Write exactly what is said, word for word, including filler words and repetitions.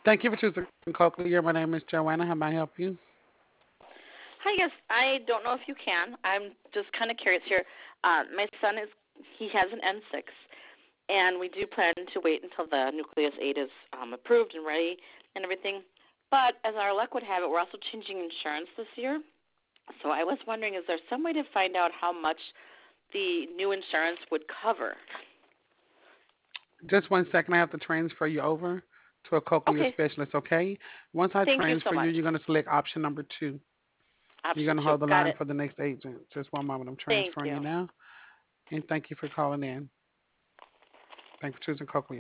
Thank you for choosing Cochlear. My name is Joanna. How may I help you? Hi, yes. I don't know if you can. I'm just kind of curious here. Uh, my son is he has an N six, and we do plan to wait until the Nucleus eight is um, approved and ready and everything. But as our luck would have it, we're also changing insurance this year. So I was wondering, is there some way to find out how much the new insurance would cover? Just one second. I have to transfer you over to a Cochlear Okay. specialist, okay? Once I Thank you so transfer you, much. you're going to select option number two. You're Option going to two. hold the Got line it. for the next agent. Just one moment. I'm Thank transferring you you. now. And thank you for calling in. Thank you for choosing Cochlear.